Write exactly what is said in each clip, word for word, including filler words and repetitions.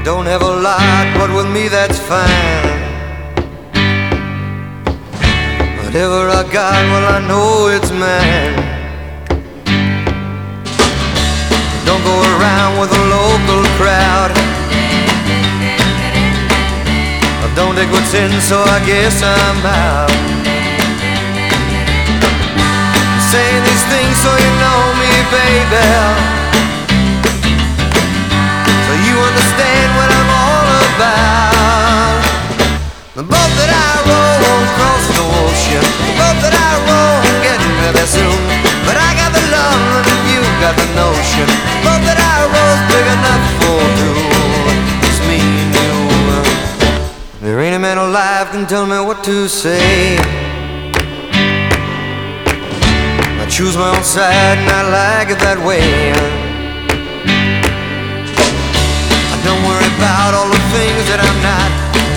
don't have a lot, but with me that's fine. Whatever I got, well I know it's mine. Don't go around with a local crowd. I don't take what's in, so I guess I'm out. I'm saying these things so you know me, baby, so you understand what I'm all about. The boat that I row across the ocean, the boat that I row getting there soon. But I got the love and you got the notion. The boat that I row's big enough for two. It's me and you. There ain't a man alive can tell me what to say. I choose my own side and I like it that way. I don't worry about all the things that I'm not.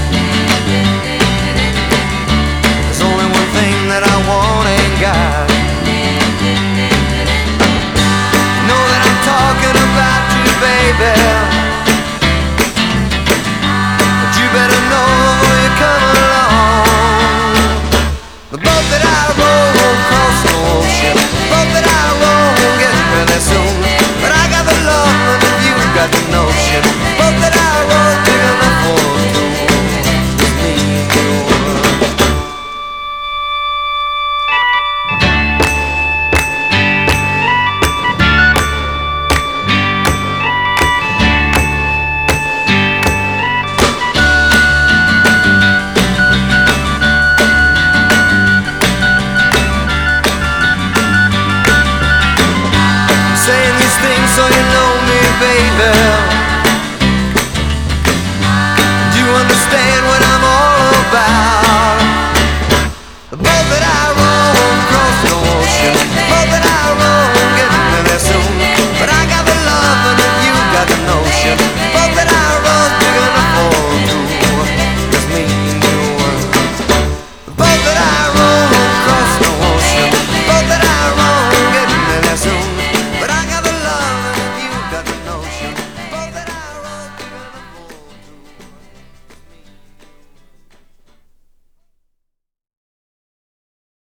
There's only one thing that I want and got. You know that I'm talking about you, baby, but you better know before you come along. The boat that I row across the ocean, the boat that I row gets me there soon. But I got the love and you got the notion. The boat that I row's big enough for two. It's me and you. Saying these things so you know me, baby, do you understand what I'm all about? The boat that I row across the ocean,